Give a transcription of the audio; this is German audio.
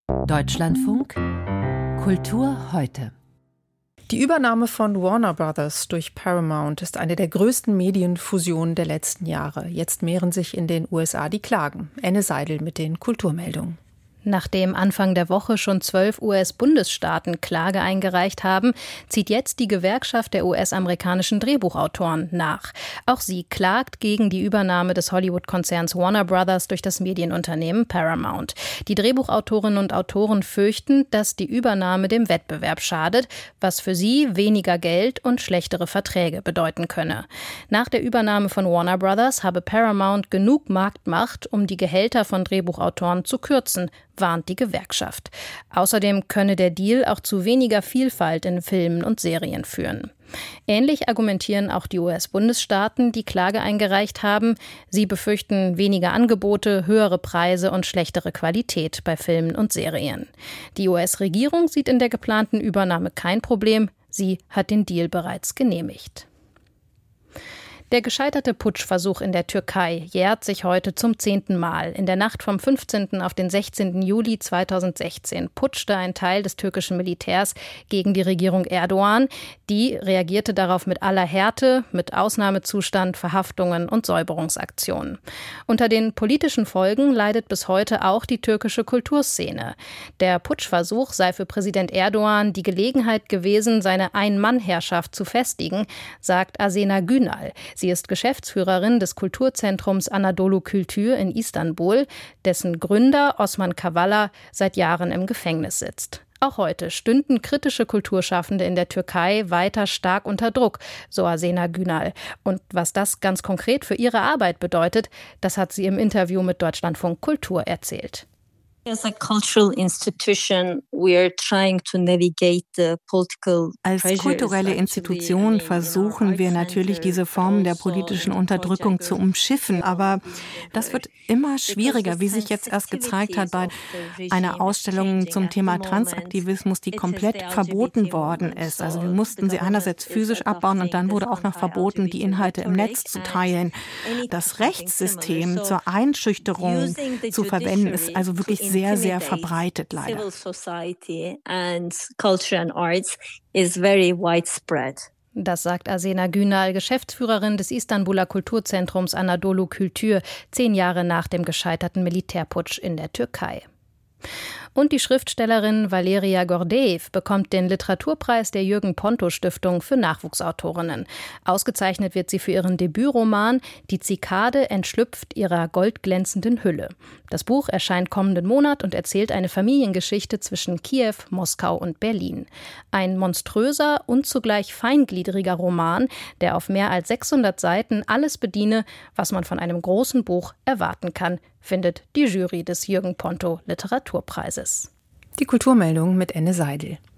Deutschlandfunk Kultur heute. Die Übernahme von Warner Brothers durch Paramount ist eine der größten Medienfusionen der letzten Jahre. Jetzt mehren sich in den USA die Klagen. Enne Seidel mit den Kulturmeldungen. Nachdem Anfang der Woche schon 12 US-Bundesstaaten Klage eingereicht haben, zieht jetzt die Gewerkschaft der US-amerikanischen Drehbuchautoren nach. Auch sie klagt gegen die Übernahme des Hollywood-Konzerns Warner Brothers durch das Medienunternehmen Paramount. Die Drehbuchautorinnen und Autoren fürchten, dass die Übernahme dem Wettbewerb schadet, was für sie weniger Geld und schlechtere Verträge bedeuten könne. Nach der Übernahme von Warner Brothers habe Paramount genug Marktmacht, um die Gehälter von Drehbuchautoren zu kürzen, warnt die Gewerkschaft. Außerdem könne der Deal auch zu weniger Vielfalt in Filmen und Serien führen. Ähnlich argumentieren auch die US-Bundesstaaten, die Klage eingereicht haben. Sie befürchten weniger Angebote, höhere Preise und schlechtere Qualität bei Filmen und Serien. Die US-Regierung sieht in der geplanten Übernahme kein Problem. Sie hat den Deal bereits genehmigt. Der gescheiterte Putschversuch in der Türkei jährt sich heute zum 10. Mal. In der Nacht vom 15. auf den 16. Juli 2016 putschte ein Teil des türkischen Militärs gegen die Regierung Erdogan. Die reagierte darauf mit aller Härte, mit Ausnahmezustand, Verhaftungen und Säuberungsaktionen. Unter den politischen Folgen leidet bis heute auch die türkische Kulturszene. Der Putschversuch sei für Präsident Erdogan die Gelegenheit gewesen, seine Ein-Mann-Herrschaft zu festigen, sagt Asena Günal. Sie ist Geschäftsführerin des Kulturzentrums Anadolu Kültür in Istanbul, dessen Gründer Osman Kavala seit Jahren im Gefängnis sitzt. Auch heute stünden kritische Kulturschaffende in der Türkei weiter stark unter Druck, so Asena Günal. Und was das ganz konkret für ihre Arbeit bedeutet, das hat sie im Interview mit Deutschlandfunk Kultur erzählt. Als kulturelle Institution versuchen wir natürlich, diese Formen der politischen Unterdrückung zu umschiffen. Aber das wird immer schwieriger, wie sich jetzt erst gezeigt hat bei einer Ausstellung zum Thema Transaktivismus, die komplett verboten worden ist. Also wir mussten sie einerseits physisch abbauen und dann wurde auch noch verboten, die Inhalte im Netz zu teilen. Das Rechtssystem zur Einschüchterung zu verwenden, ist also wirklich sehr, sehr verbreitet, leider. Das sagt Asena Günal, Geschäftsführerin des Istanbuler Kulturzentrums Anadolu Kültür, 10 Jahre nach dem gescheiterten Militärputsch in der Türkei. Und die Schriftstellerin Valeria Gordeev bekommt den Literaturpreis der Jürgen-Ponto-Stiftung für Nachwuchsautorinnen. Ausgezeichnet wird sie für ihren Debütroman »Die Zikade entschlüpft ihrer goldglänzenden Hülle«. Das Buch erscheint kommenden Monat und erzählt eine Familiengeschichte zwischen Kiew, Moskau und Berlin. Ein monströser und zugleich feingliedriger Roman, der auf mehr als 600 Seiten alles bediene, was man von einem großen Buch erwarten kann, findet die Jury des Jürgen-Ponto Literaturpreises. Die Kulturmeldung mit Enne Seidel.